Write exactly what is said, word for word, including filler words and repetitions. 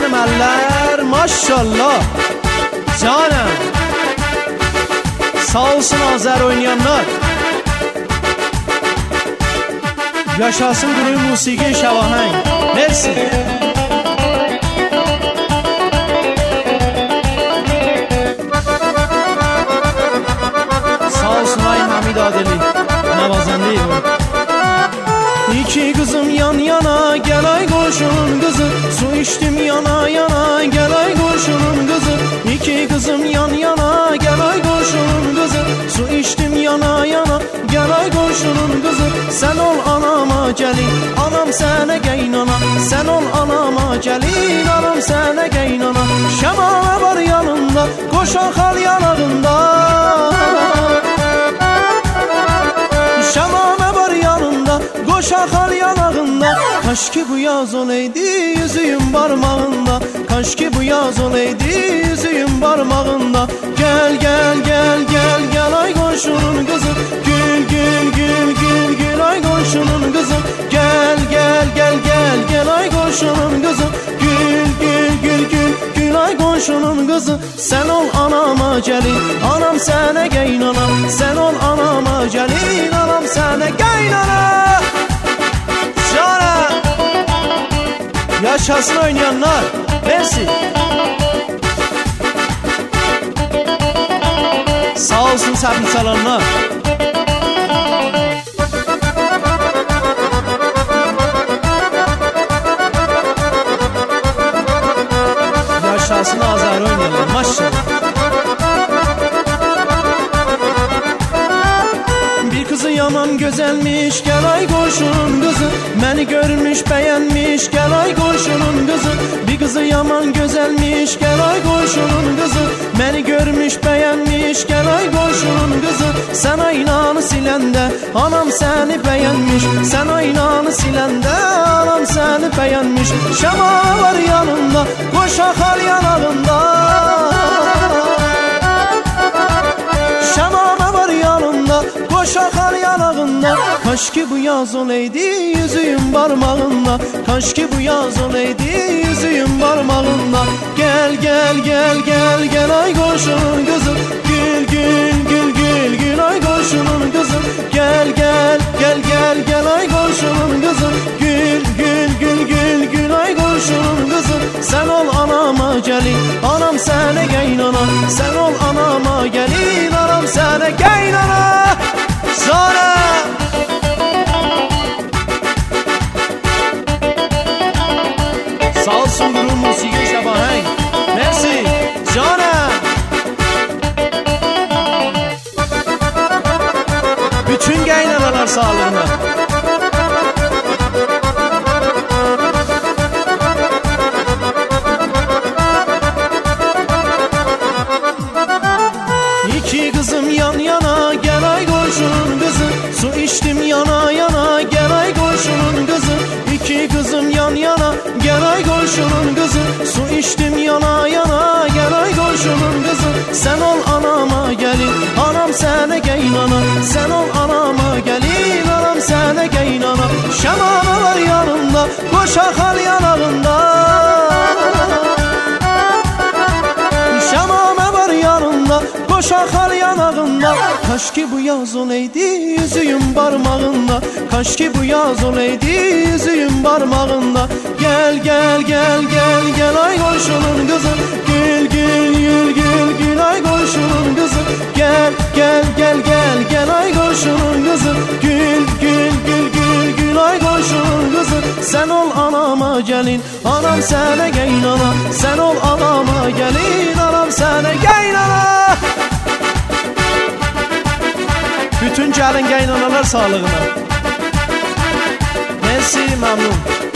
Canım eller maşallah. Canım. Sağ olsun Azer oynayanlar. Yaşasın Gürün Musiki Şavaheng. Mersi. Sağ olsun Ay Hamid Adeli. Navazan değil bu. İki kızım yan yana, gel ay koşunun kızı. Su içtim yana yana, gel ay koşunun kızı. İki kızım yan yana, gel ay koşunun kızı. Su içtim yana yana, gel ay koşunun kızı. Sen ol anama gelin, anam sana geynana. Sen ol anama gelin, anam sana geynana. Şemale var yanında, koşan hal yanağında. Şemame var yanında, koşan hal yanağında. Kaş ki bu yaz olaydı yüzüğüm parmağında. Kaş ki bu yaz olaydı yüzüğüm parmağında. Gel gel gel gel gel ay komşunun kızı. Gül gül gül gül gül ay komşunun kızı. Gel gel gel gel gel ay komşunun kızı. Gül gül gül gül gül ay komşunun kızı. Sen ol anama gelin, anam sana geynana. Sen ol anama gelin, anam sana geynana. Canım. Yaşasın oynayanlar. Mersi. Sağ olsun səbir çalanlar. Yaşasın Azər oynayanlar. Maşallah. Bir kızı yaman güzelmiş, gel ay koşunun kızı. Beni görmüş beğenmiş, gel ay koşunun kızı. Bir kızı yaman güzelmiş, gel ay koşunun kızı. Beni görmüş beğenmiş, gel ay koşunun kızı. Sen aynanı silende, anam seni beğenmiş. Sen aynanı silende, anam seni beğenmiş. Şema var yanında, koşan hal yanağında. Şemame var yanında, koşan hal yanağında. Kaş ki bu yaz olaydı yüzüğüm parmağında. Kaş ki bu yaz olaydı yüzüğüm parmağında. Gel gel gel gel gel ay komşunun kızı. Gül gül gül gül gül ay komşunun kızı. Gel gel gel gel gel ay komşunun kızı. Gül gül gül gül gül ay komşunun kızı. Sen ol anama gelin, anam sana geynana. Sen ol anama gelin, anam sana geynana. Sonra sağ olsun Gürün Musiki Şavaheng. Mersi. Canım. Bütün geynanalar sağlığına. İki kızım yan yana, gel ay komşunun kızı. Su içtim yana yana, gel ay komşunun kızı. İki kızım yan yana, gel ay komşunun kızı. Su içtim yana yana, gel ay komşunun kızı. Sen ol anama gelin, anam sana geynana. Sen ol anama gelin, anam sana geynana. Şemame var yanında, koşan hal yanağında. Şemame var yanında, koşan hal yanağında. Kaş ki bu yaz olaydı yüzüğüm parmağında. Kaş ki bu yaz olaydı yüzüğüm parmağında. Gel gel gel gel gel ay komşunun kızı. Gül gül gül gül gül ay komşunun kızı. Gel gel gel gel gel ay komşunun kızı. Gül gül gül gül gül ay komşunun kızı. Sen ol anama gelin, anam sana geynana. Sen ol anama gelin, anam sana geynana. Bütün gəlin geynanalar sağlığına. Mersi, memnun.